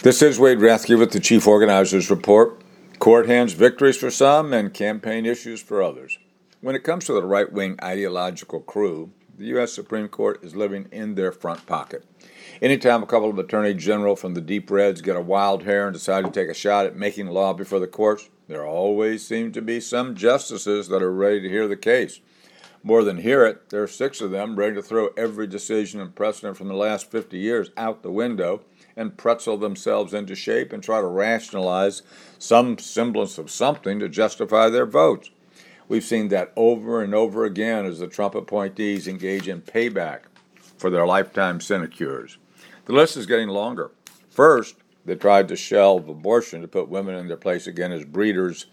This is Wade Rathke with the Chief Organizers Report. Court hands victories for some and campaign issues for others. When it comes to the right-wing ideological crew, the U.S. Supreme Court is living in their front pocket. Anytime a couple of attorney general from the deep reds get a wild hair and decide to take a shot at making law before the courts, there always seem to be some justices that are ready to hear the case. More than hear it, there are 6 of them ready to throw every decision and precedent from the last 50 years out the window and pretzel themselves into shape and try to rationalize some semblance of something to justify their votes. We've seen that over and over again as the Trump appointees engage in payback for their lifetime sinecures. The list is getting longer. First, they tried to shelve abortion to put women in their place again as breeders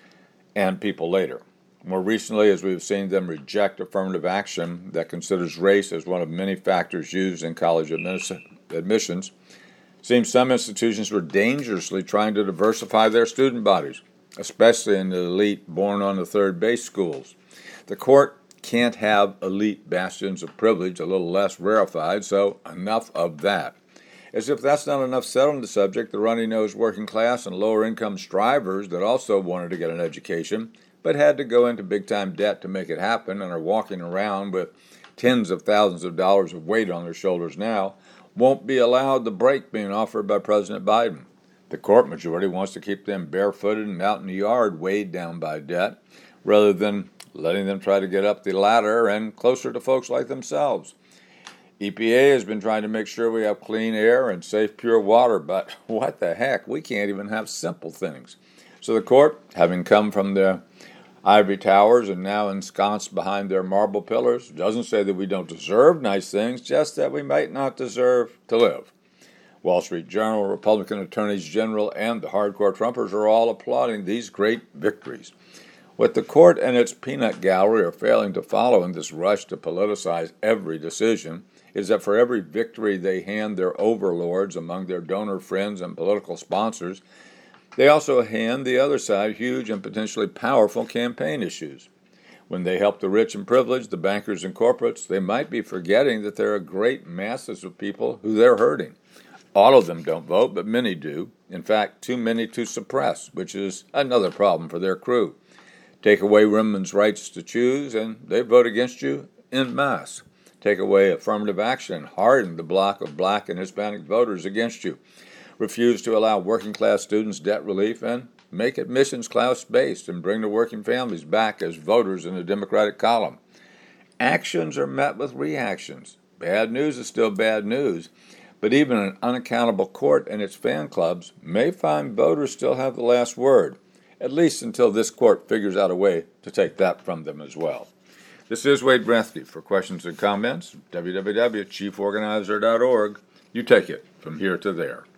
and people later. More recently, as we've seen them reject affirmative action that considers race as one of many factors used in college admissions, seems some institutions were dangerously trying to diversify their student bodies, especially in the elite born on the third base schools. The court can't have elite bastions of privilege, a little less rarefied, so enough of that. As if that's not enough said on the subject, the runny-nosed working class and lower-income strivers that also wanted to get an education but had to go into big-time debt to make it happen and are walking around with tens of thousands of dollars of weight on their shoulders now, won't be allowed the break being offered by President Biden. The court majority wants to keep them barefooted and out in the yard weighed down by debt, rather than letting them try to get up the ladder and closer to folks like themselves. EPA has been trying to make sure we have clean air and safe, pure water, but what the heck, we can't even have simple things. So the court, having come from their ivory towers and now ensconced behind their marble pillars, doesn't say that we don't deserve nice things, just that we might not deserve to live. Wall Street Journal, Republican attorneys general, and the hardcore Trumpers are all applauding these great victories. What the court and its peanut gallery are failing to follow in this rush to politicize every decision is that for every victory they hand their overlords among their donor friends and political sponsors, they also hand the other side huge and potentially powerful campaign issues. When they help the rich and privileged, the bankers and corporates, they might be forgetting that there are great masses of people who they're hurting. All of them don't vote, but many do. In fact, too many to suppress, which is another problem for their crew. Take away women's rights to choose, and they vote against you en masse. Take away affirmative action and harden the bloc of black and Hispanic voters against you. Refuse to allow working-class students debt relief, and make admissions class-based and bring the working families back as voters in the Democratic column. Actions are met with reactions. Bad news is still bad news, but even an unaccountable court and its fan clubs may find voters still have the last word, at least until this court figures out a way to take that from them as well. This is Wade Rathke. For questions and comments, www.chieforganizer.org. You take it from here to there.